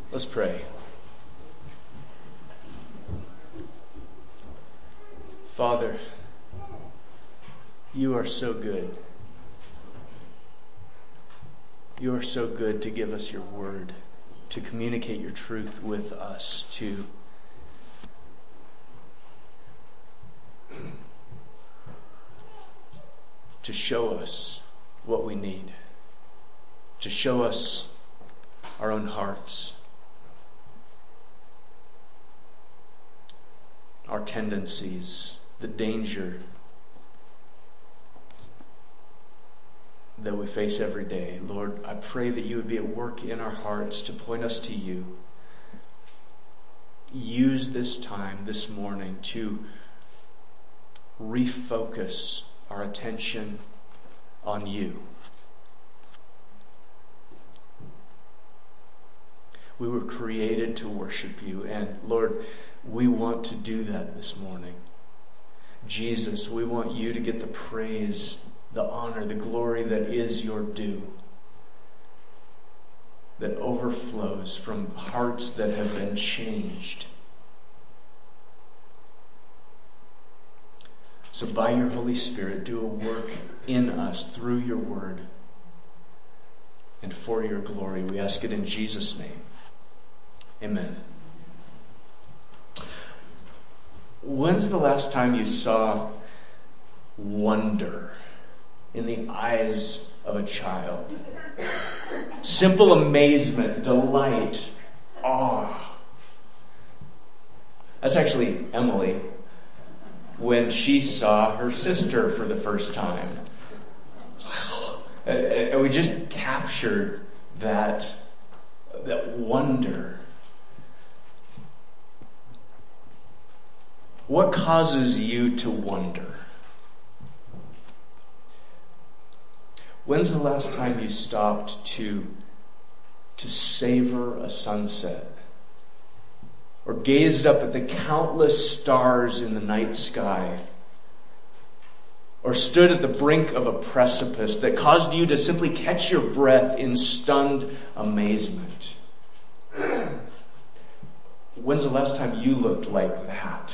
Let's pray. Father, you are so good. You are so good to give us your word, to communicate your truth with us, to show us what we need, to show us our own hearts, our tendencies, the danger that we face every day. Lord, I pray that you would be at work in our hearts to point us to you. Use this time this morning to refocus our attention on you. We were created to worship you, and Lord, we want to do that this morning. Jesus, we want you to get the praise, the honor, the glory that is your due, that overflows from hearts that have been changed. So by your Holy Spirit, do a work in us through your word and for your glory. We ask it in Jesus' name. Amen. When's the last time you saw wonder in the eyes of a child? Simple amazement, delight, awe. That's actually Emily when she saw her sister for the first time. And we just captured that wonder. What causes you to wonder? When's the last time you stopped to savor a sunset? Or gazed up at the countless stars in the night sky? Or stood at the brink of a precipice that caused you to simply catch your breath in stunned amazement? When's the last time you looked like that?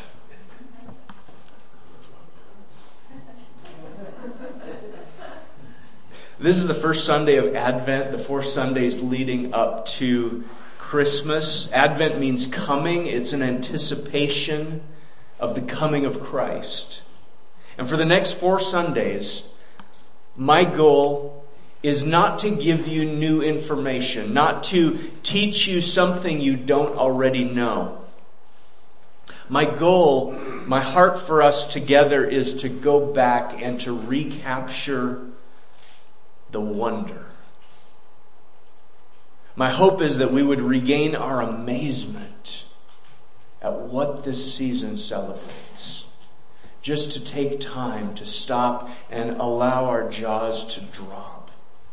This is the first Sunday of Advent, the 4 Sundays leading up to Christmas. Advent means coming. It's an anticipation of the coming of Christ. And for the next 4 Sundays, my goal is not to give you new information, not to teach you something you don't already know. My goal, my heart for us together is to go back and to recapture the wonder. My hope is that we would regain our amazement at what this season celebrates. Just to take time to stop and allow our jaws to drop.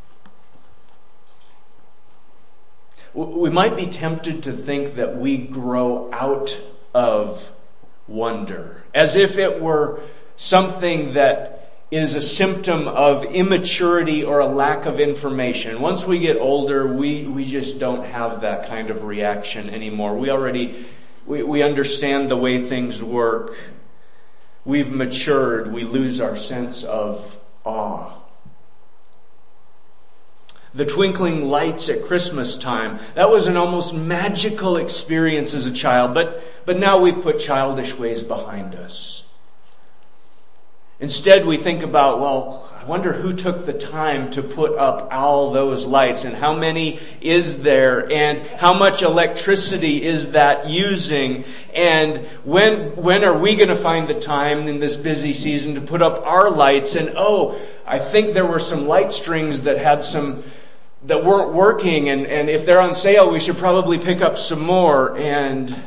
We might be tempted to think that we grow out of wonder, as if it were something that is a symptom of immaturity or a lack of information. Once we get older, we just don't have that kind of reaction anymore. We understand the way things work. We've matured. We lose our sense of awe. The twinkling lights at Christmas time, that was an almost magical experience as a child, but now we've put childish ways behind us. Instead, we think about, well, I wonder who took the time to put up all those lights, and how many is there, and how much electricity is that using, and when are we going to find the time in this busy season to put up our lights? And I think there were some light strings that weren't working, and if they're on sale, we should probably pick up some more. And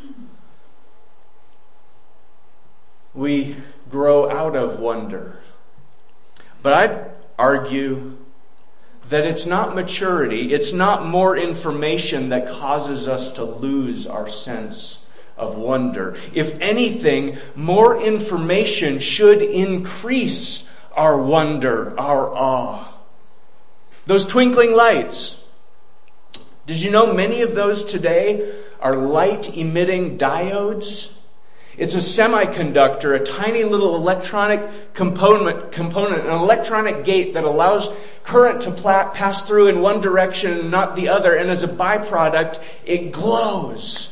we grow out of wonder. But I'd argue that it's not maturity, it's not more information that causes us to lose our sense of wonder. If anything, more information should increase our wonder, our awe. Those twinkling lights, Did you know many of those today are light-emitting diodes? It's a semiconductor, a tiny little electronic component, an electronic gate that allows current to pass through in one direction and not the other, and as a byproduct, it glows.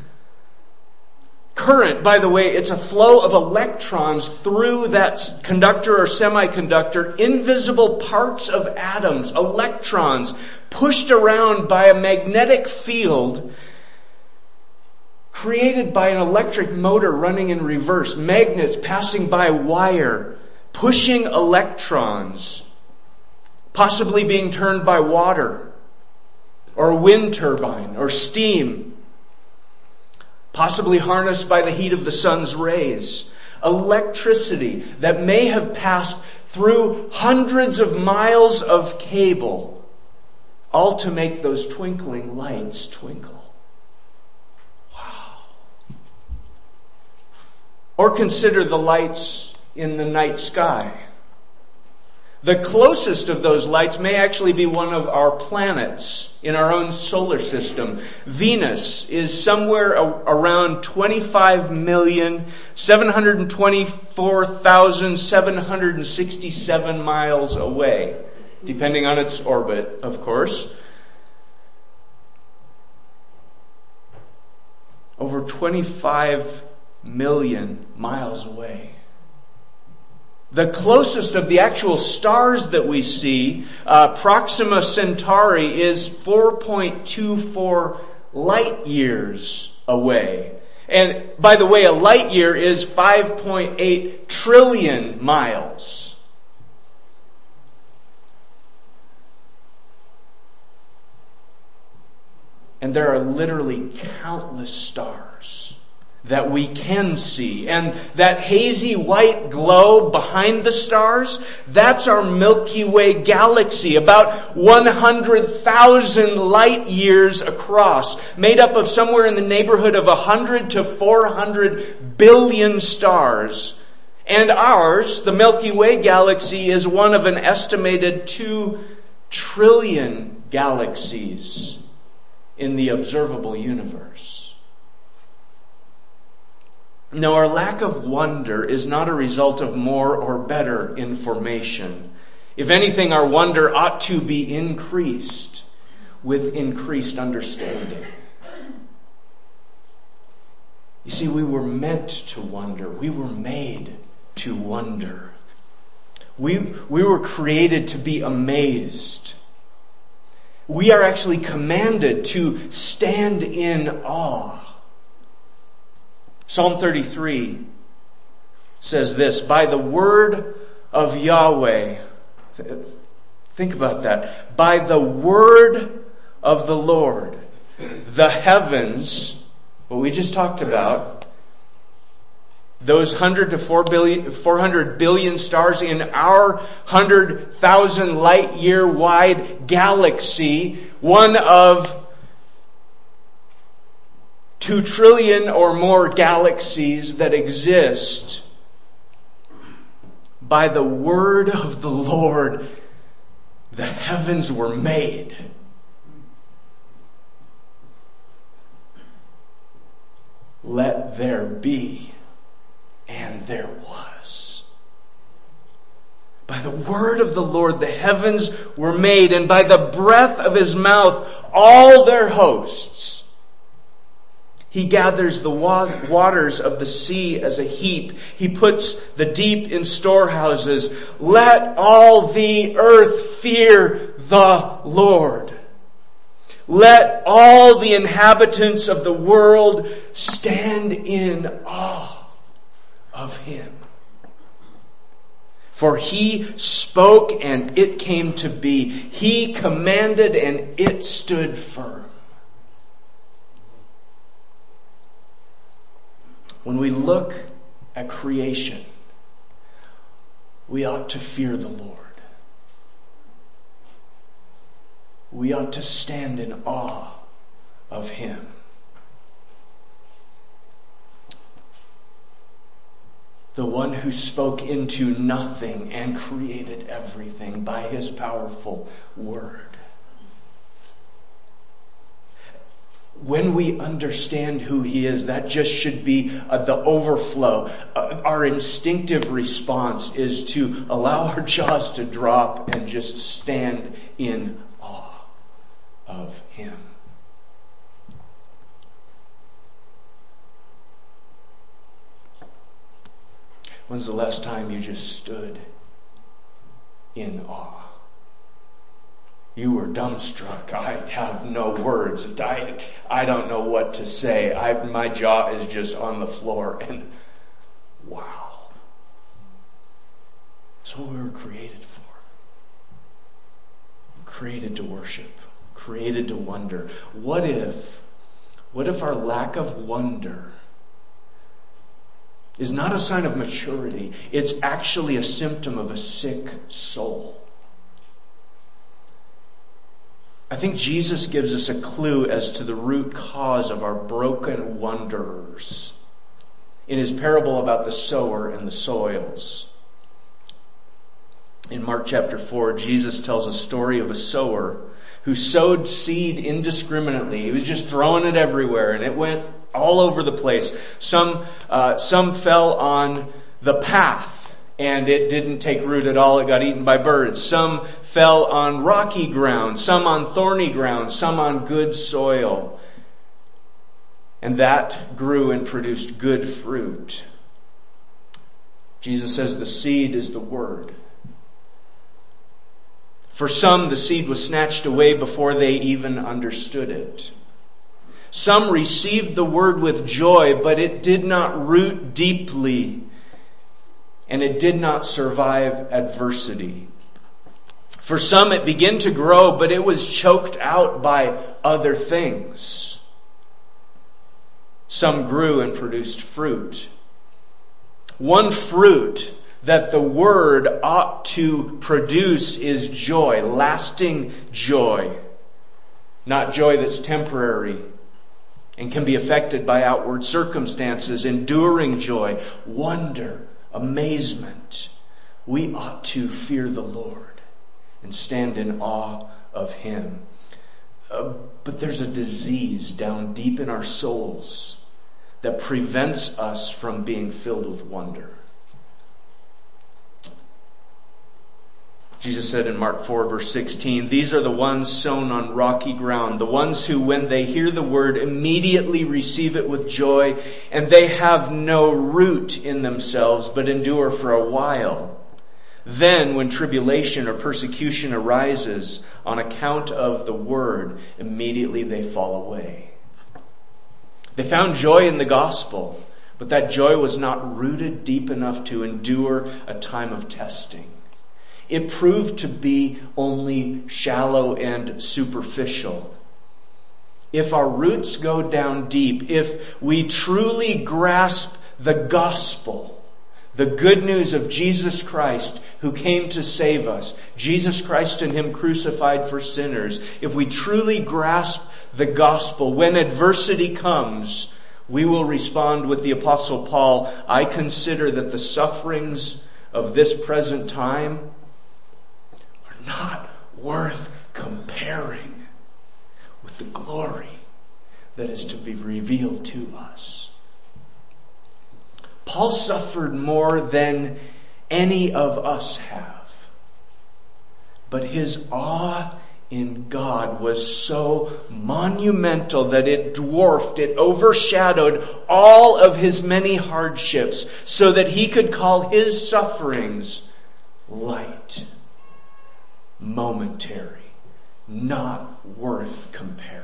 Current, by the way, it's a flow of electrons through that conductor or semiconductor, invisible parts of atoms, electrons, pushed around by a magnetic field created by an electric motor running in reverse, magnets passing by wire, pushing electrons, possibly being turned by water, or a wind turbine, or steam, possibly harnessed by the heat of the sun's rays. Electricity that may have passed through hundreds of miles of cable, all to make those twinkling lights twinkle. Wow. Or consider the lights in the night sky. The closest of those lights may actually be one of our planets in our own solar system. Venus is somewhere around 25,724,767 miles away, depending on its orbit, of course. Over 25 million miles away. The closest of the actual stars that we see, Proxima Centauri, is 4.24 light years away. And by the way, a light year is 5.8 trillion miles. And there are literally countless stars that we can see. And that hazy white glow behind the stars, that's our Milky Way galaxy, about 100,000 light years across, made up of somewhere in the neighborhood of 100 to 400 billion stars. And ours, the Milky Way galaxy, is one of an estimated 2 trillion galaxies in the observable universe. Now, our lack of wonder is not a result of more or better information. If anything, our wonder ought to be increased with increased understanding. You see, we were meant to wonder. We were made to wonder. We were created to be amazed. We are actually commanded to stand in awe. Psalm 33 says this, by the word of Yahweh, think about that, by the word of the Lord, the heavens, what we just talked about, those 100 to 400 billion stars in our 100,000 light year wide galaxy, one of 2 trillion or more galaxies that exist. By the word of the Lord, the heavens were made. Let there be, and there was. By the word of the Lord, the heavens were made, and by the breath of his mouth, all their hosts. He gathers the waters of the sea as a heap. He puts the deep in storehouses. Let all the earth fear the Lord. Let all the inhabitants of the world stand in awe of him. For he spoke and it came to be. He commanded and it stood firm. When we look at creation, we ought to fear the Lord. We ought to stand in awe of him. The one who spoke into nothing and created everything by his powerful word. when we understand who He is, that just should be the overflow. Our instinctive response is to allow our jaws to drop and just stand in awe of Him. When's the last time you just stood in awe? You were dumbstruck. I have no words. I don't know what to say. My jaw is just on the floor, and wow. That's what we were created for. Created to worship. Created to wonder. What if our lack of wonder is not a sign of maturity? It's actually a symptom of a sick soul. I think Jesus gives us a clue as to the root cause of our broken wanderers in His parable about the sower and the soils. In Mark chapter 4, Jesus tells a story of a sower who sowed seed indiscriminately. He was just throwing it everywhere, and it went all over the place. Some fell on the path, and it didn't take root at all. It got eaten by birds. Some fell on rocky ground, some on thorny ground, some on good soil. And that grew and produced good fruit. Jesus says the seed is the word. For some, the seed was snatched away before they even understood it. Some received the word with joy, but it did not root deeply, and it did not survive adversity. For some, it began to grow, but it was choked out by other things. Some grew and produced fruit. One fruit that the word ought to produce is joy, lasting joy. Not joy that's temporary and can be affected by outward circumstances, enduring joy, wonder, amazement. We ought to fear the Lord and stand in awe of Him. But there's a disease down deep in our souls that prevents us from being filled with wonder. Jesus said in Mark 4 verse 16, "These are the ones sown on rocky ground, the ones who when they hear the word immediately receive it with joy, and they have no root in themselves, but endure for a while. Then when tribulation or persecution arises on account of the word, immediately they fall away." They found joy in the gospel, but that joy was not rooted deep enough to endure a time of testing. It proved to be only shallow and superficial. If our roots go down deep, if we truly grasp the gospel, the good news of Jesus Christ who came to save us, Jesus Christ and Him crucified for sinners, if we truly grasp the gospel, when adversity comes, we will respond with the Apostle Paul, "I consider that the sufferings of this present time not worth comparing with the glory that is to be revealed to us." Paul suffered more than any of us have, but his awe in God was so monumental that it dwarfed, it overshadowed all of his many hardships, so that he could call his sufferings light, momentary, not worth comparing.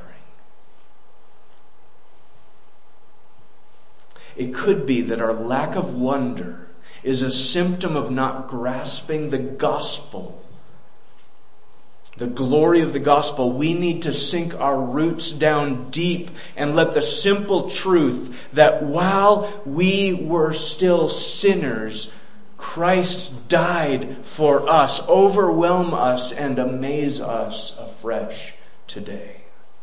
It could be that our lack of wonder is a symptom of not grasping the gospel, the glory of the gospel. We need to sink our roots down deep and let the simple truth that while we were still sinners, Christ died for us, overwhelm us and amaze us afresh today.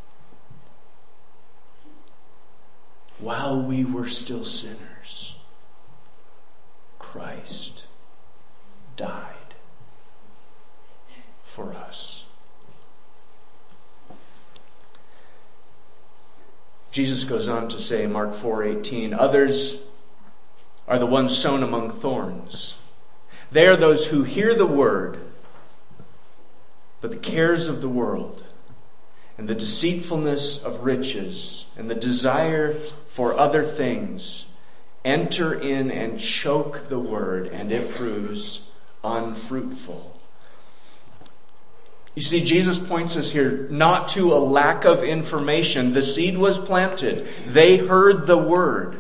While we were still sinners, Christ died for us. Jesus goes on to say in Mark 4:18, others are the ones sown among thorns. They are those who hear the word, but the cares of the world and the deceitfulness of riches and the desire for other things enter in and choke the word, and it proves unfruitful. You see, Jesus points us here not to a lack of information. The seed was planted. They heard the word.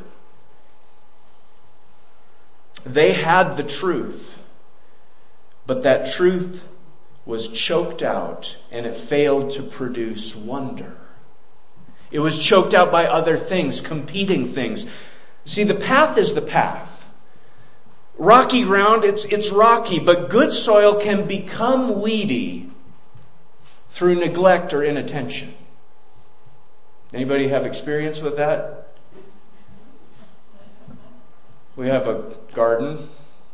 They had the truth. But that truth was choked out, and it failed to produce wonder. It was choked out by other things, competing things. See, the path is the path. Rocky ground, it's rocky, but good soil can become weedy through neglect or inattention. Anybody have experience with that? We have a garden.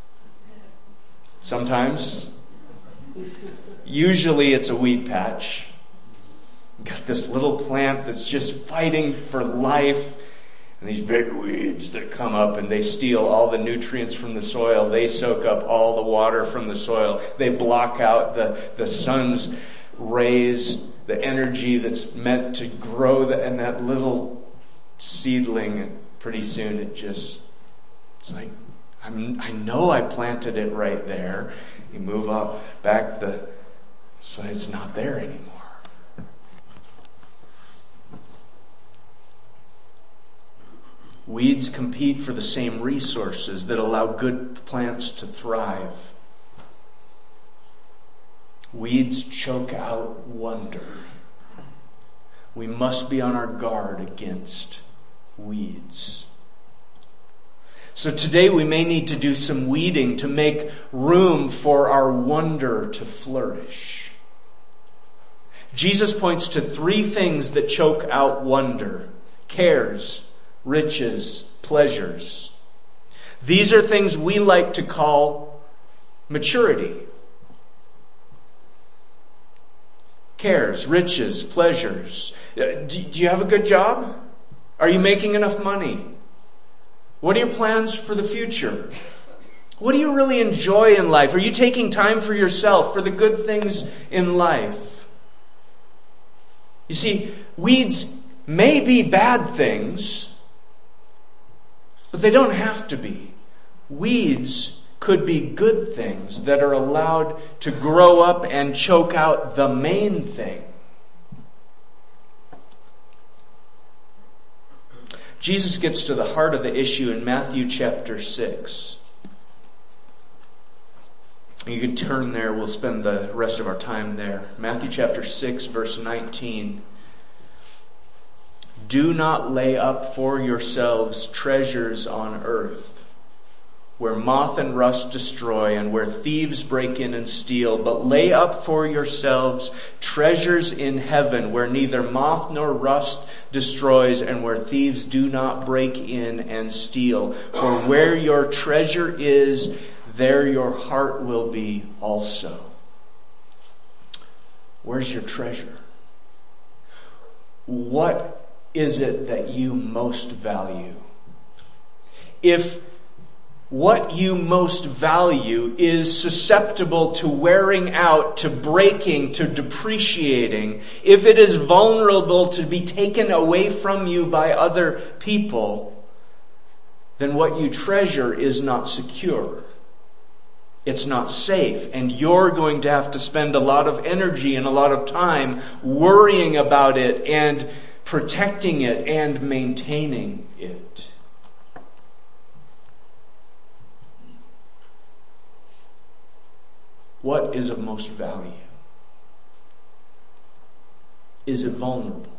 Sometimes. Usually it's a weed patch. Got this little plant that's just fighting for life. And these big weeds that come up and they steal all the nutrients from the soil. They soak up all the water from the soil. They block out the sun's rays, the energy that's meant to grow and that little seedling. And pretty soon it's like, I know I planted it right there. You move up back so it's not there anymore. Weeds compete for the same resources that allow good plants to thrive. Weeds choke out wonder. We must be on our guard against weeds. So today we may need to do some weeding to make room for our wonder to flourish. Jesus points to 3 things that choke out wonder: cares, riches, pleasures. These are things we like to call maturity. Cares, riches, pleasures. Do you have a good job? Are you making enough money? What are your plans for the future? What do you really enjoy in life? Are you taking time for yourself, for the good things in life? You see, weeds may be bad things, but they don't have to be. Weeds could be good things that are allowed to grow up and choke out the main thing. Jesus gets to the heart of the issue in Matthew chapter 6. You can turn there. We'll spend the rest of our time there. Matthew chapter 6, verse 19. Do not lay up for yourselves treasures on earth, where moth and rust destroy and where thieves break in and steal, but lay up for yourselves treasures in heaven, where neither moth nor rust destroys and where thieves do not break in and steal. For where your treasure is, there your heart will be also. Where's your treasure? What is it that you most value? If what you most value is susceptible to wearing out, to breaking, to depreciating, if it is vulnerable to be taken away from you by other people, then what you treasure is not secure. It's not safe, and you're going to have to spend a lot of energy and a lot of time worrying about it and protecting it and maintaining it. What is of most value? Is it vulnerable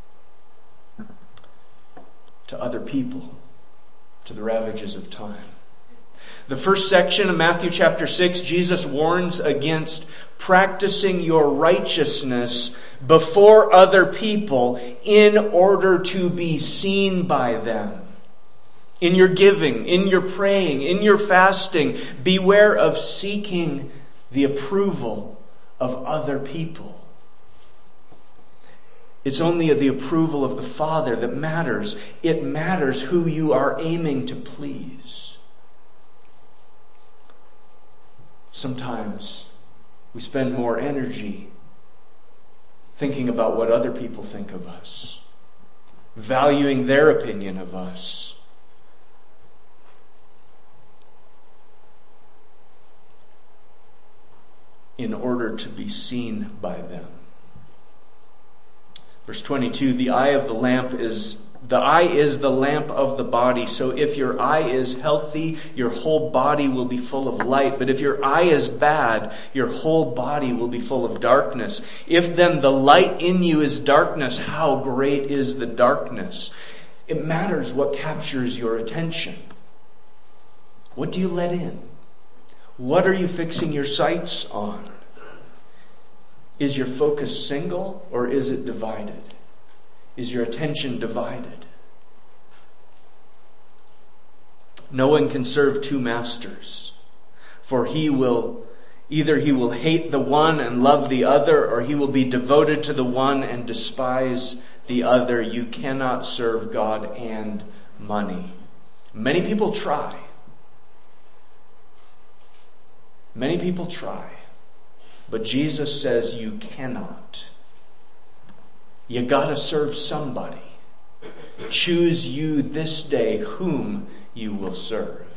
to other people, to the ravages of time? The first section of Matthew chapter 6, Jesus warns against practicing your righteousness before other people in order to be seen by them. In your giving, in your praying, in your fasting, beware of seeking the approval of other people. It's only the approval of the Father that matters. It matters who you are aiming to please. Sometimes we spend more energy thinking about what other people think of us, valuing their opinion of us. In order to be seen by them. Verse 22, the eye is the lamp of the body. So if your eye is healthy, your whole body will be full of light. But if your eye is bad, your whole body will be full of darkness. If then the light in you is darkness, how great is the darkness? It matters what captures your attention. What do you let in? What are you fixing your sights on? Is your focus single or is it divided? Is your attention divided? No one can serve two masters, for either he will hate the one and love the other, or he will be devoted to the one and despise the other. You cannot serve God and money. Many people try. Many people try. But Jesus says you cannot. You gotta serve somebody. Choose you this day whom you will serve.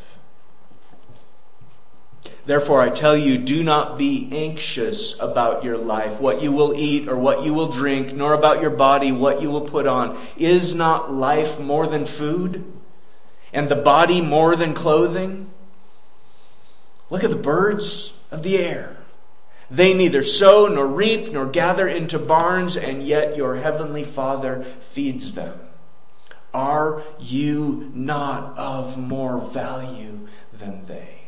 Therefore I tell you, do not be anxious about your life, what you will eat or what you will drink, nor about your body, what you will put on. Is not life more than food, and the body more than clothing? Look at the birds of the air. They neither sow nor reap nor gather into barns, and yet your heavenly Father feeds them. Are you not of more value than they?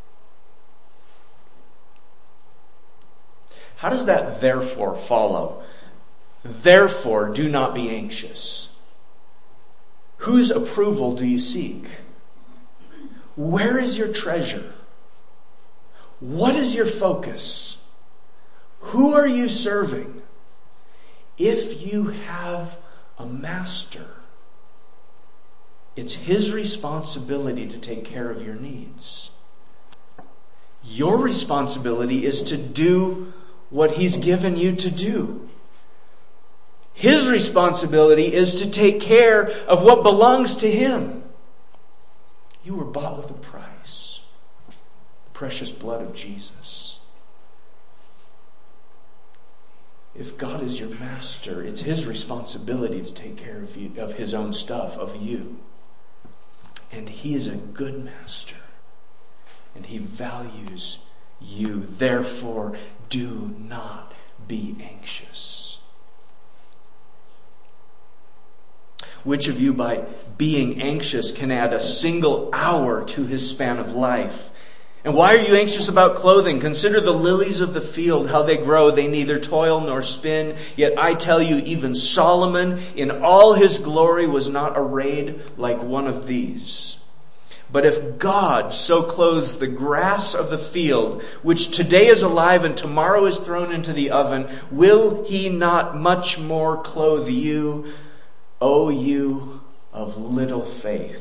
How does that therefore follow? Therefore, do not be anxious. Whose approval do you seek? Where is your treasure? What is your focus? Who are you serving? If you have a master, it's his responsibility to take care of your needs. Your responsibility is to do what he's given you to do. His responsibility is to take care of what belongs to him. You were bought with a price. The precious blood of Jesus. If God is your master, it's his responsibility to take care of you, of his own stuff, of you. And he is a good master. And he values you. Therefore, do not be anxious. Which of you, by being anxious, can add a single hour to his span of life? And why are you anxious about clothing? Consider the lilies of the field, how they grow. They neither toil nor spin. Yet I tell you, even Solomon in all his glory was not arrayed like one of these. But if God so clothes the grass of the field, which today is alive and tomorrow is thrown into the oven, will he not much more clothe you, O you of little faith?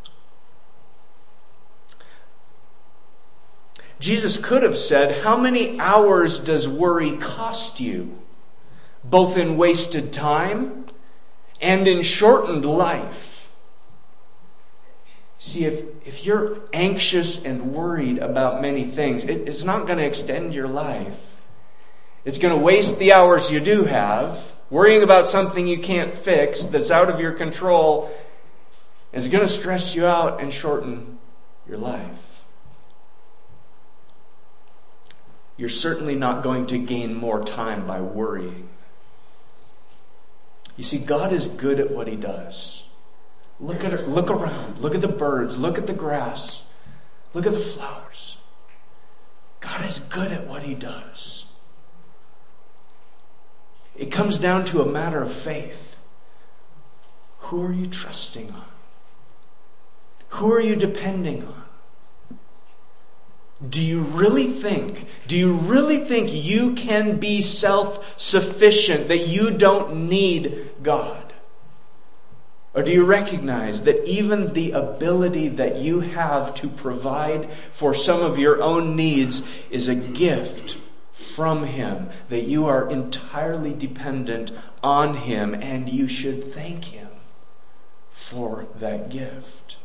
Jesus could have said, how many hours does worry cost you? Both in wasted time and in shortened life. See, if you're anxious and worried about many things, it's not going to extend your life. It's going to waste the hours you do have, worrying about something you can't fix that's out of your control. It's going to stress you out and shorten your life. You're certainly not going to gain more time by worrying. You see, God is good at what he does. Look around. Look at the birds. Look at the grass. Look at the flowers. God is good at what he does. It comes down to a matter of faith. Who are you trusting on? Who are you depending on? Do you really think you can be self-sufficient, that you don't need God? Or do you recognize that even the ability that you have to provide for some of your own needs is a gift from Him, that you are entirely dependent on Him, and you should thank Him for that gift?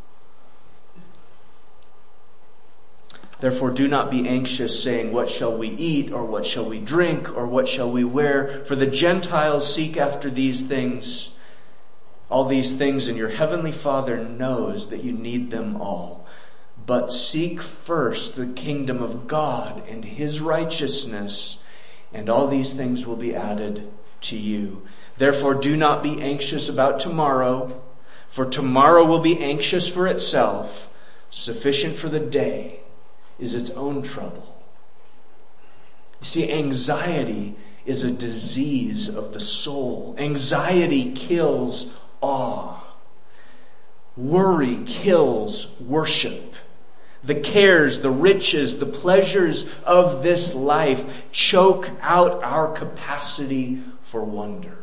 Therefore, do not be anxious, saying, what shall we eat, or what shall we drink, or what shall we wear? For the Gentiles seek after these things, all these things, and your heavenly Father knows that you need them all. But seek first the kingdom of God and His righteousness, and all these things will be added to you. Therefore, do not be anxious about tomorrow, for tomorrow will be anxious for itself. Sufficient for the day is its own trouble. You see, anxiety is a disease of the soul. Anxiety kills awe. Worry kills worship. The cares, the riches, the pleasures of this life choke out our capacity for wonder.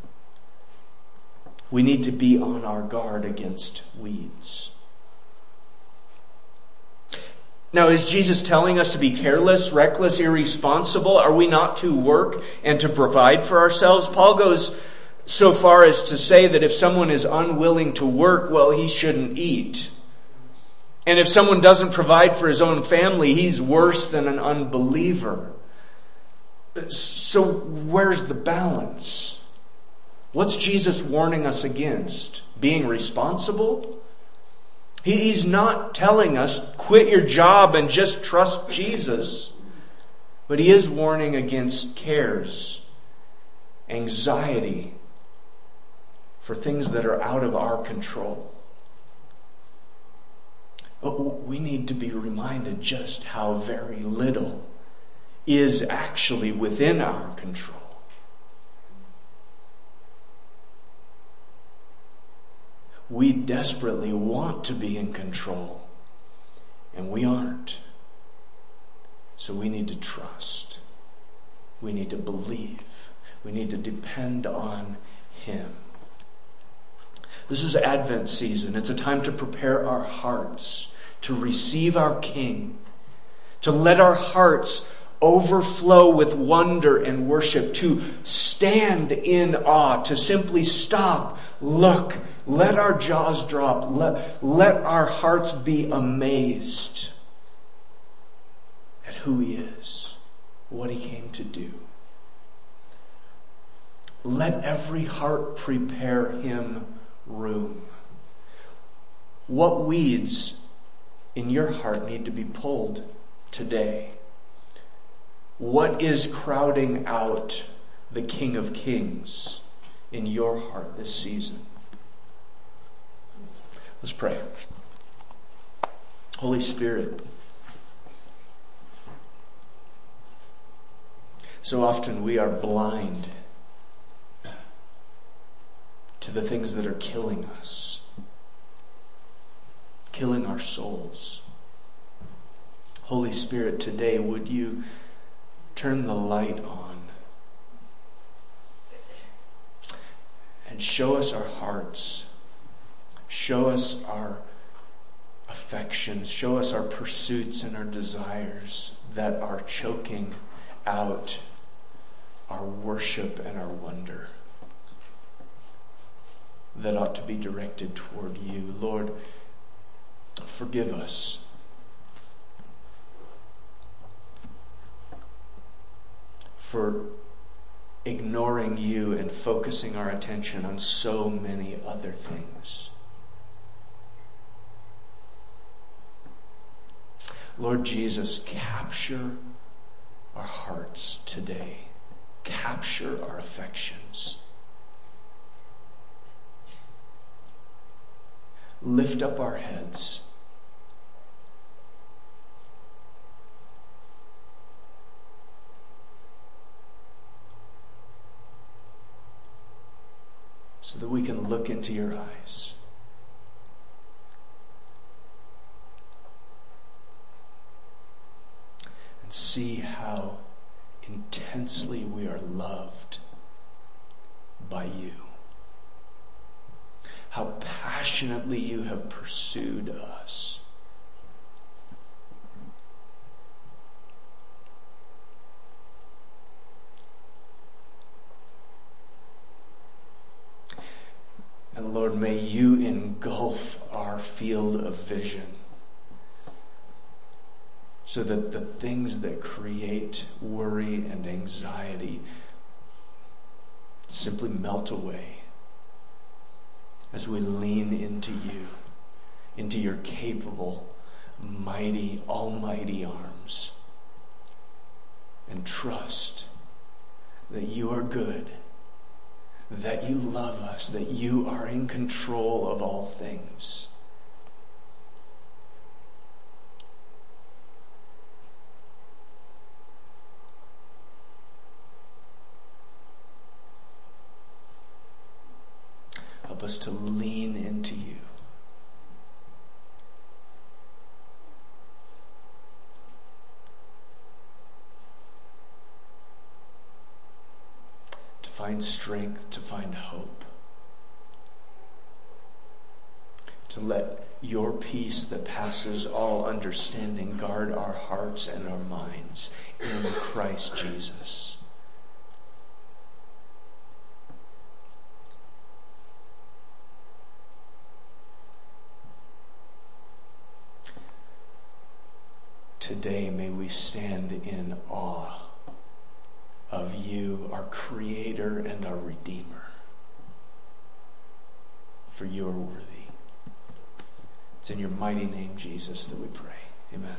We need to be on our guard against weeds. Now, is Jesus telling us to be careless, reckless, irresponsible? Are we not to work and to provide for ourselves? Paul goes so far as to say that if someone is unwilling to work, well, he shouldn't eat. And if someone doesn't provide for his own family, he's worse than an unbeliever. So where's the balance? What's Jesus warning us against? Being responsible? He's not telling us, quit your job and just trust Jesus. But He is warning against cares, anxiety for things that are out of our control. But we need to be reminded just how very little is actually within our control. We desperately want to be in control, and we aren't. So we need to trust. We need to believe. We need to depend on Him. This is Advent season. It's a time to prepare our hearts to receive our King, to let our hearts overflow with wonder and worship, to stand in awe, to simply stop, look, let our jaws drop, let our hearts be amazed at who He is, what He came to do. Let every heart prepare Him room. What weeds in your heart need to be pulled today? What is crowding out the King of Kings in your heart this season? Let's pray. Holy Spirit, so often we are blind to the things that are killing us, killing our souls. Holy Spirit, today would you turn the light on and show us our hearts, show us our affections, show us our pursuits and our desires that are choking out our worship and our wonder that ought to be directed toward you. Lord, forgive us for ignoring you and focusing our attention on so many other things. Lord Jesus, capture our hearts today. Capture our affections. Lift up our heads. So that we can look into your eyes. see how intensely we are loved by you. How passionately you have pursued us. And Lord, may you engulf our field of vision so that the things that create worry and anxiety simply melt away as we lean into you, into your capable, mighty, almighty arms, and trust that you are good, that you love us, that you are in control of all things. Help us to lean into you. To find strength, to find hope. To let your peace that passes all understanding guard our hearts and our minds in Christ Jesus. Today may we stand in awe of you, our Creator and our Redeemer. For you are worthy. It's in your mighty name, Jesus, that we pray. Amen.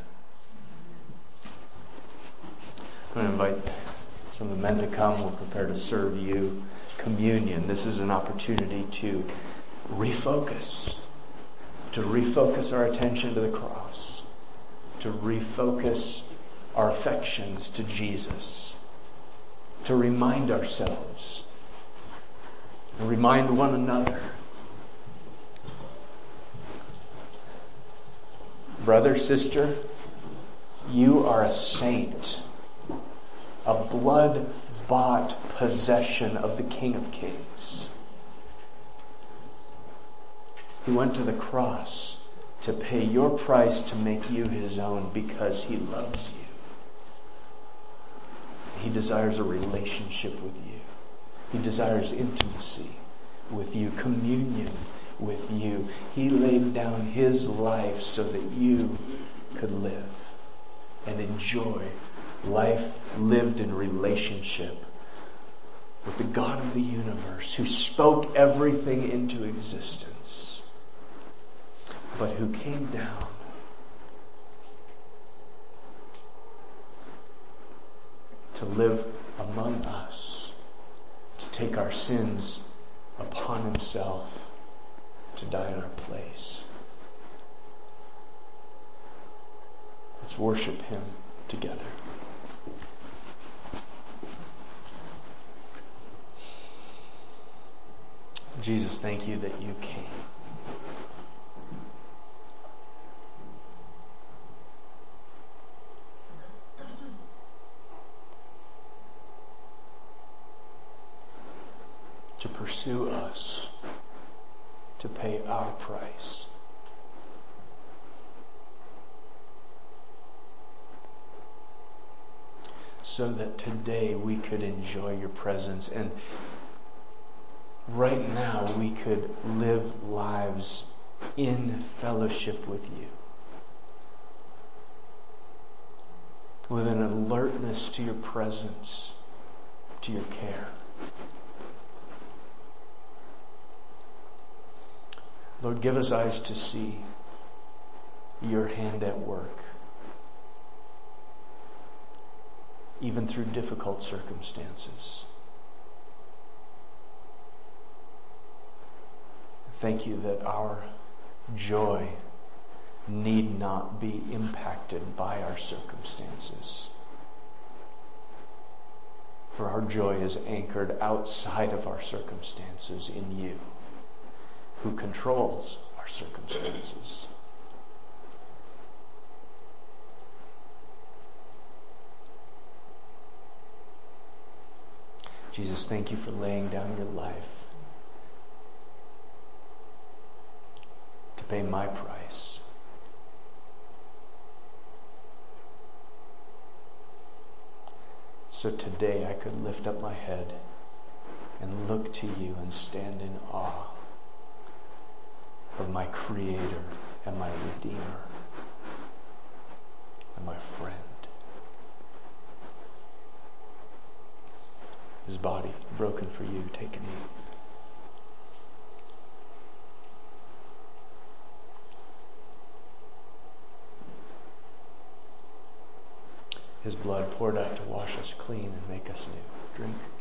I'm going to invite some of the men to come. We'll prepare to serve you communion. This is an opportunity to refocus our attention to the cross, to refocus our affections to Jesus, to remind ourselves, and remind one another. Brother, sister, you are a saint, a blood-bought possession of the King of Kings. He went to the cross to pay your price to make you his own because he loves you. He desires a relationship with you. He desires intimacy with you, communion with you. He laid down his life so that you could live and enjoy life lived in relationship with the God of the universe who spoke everything into existence, but who came down to live among us, to take our sins upon himself, to die in our place. Let's worship him together. Jesus, thank you that you came. To pursue us, to pay our price. So that today we could enjoy your presence, and right now we could live lives in fellowship with you, with an alertness to your presence, to your care. Lord, give us eyes to see your hand at work, even through difficult circumstances. Thank you that our joy need not be impacted by our circumstances. For our joy is anchored outside of our circumstances in you, who controls our circumstances. Jesus, thank you for laying down your life to pay my price. So today I could lift up my head and look to you and stand in awe of my Creator and my Redeemer and my friend. His body broken for you. Take and eat. His blood poured out to wash us clean and make us new. Drink.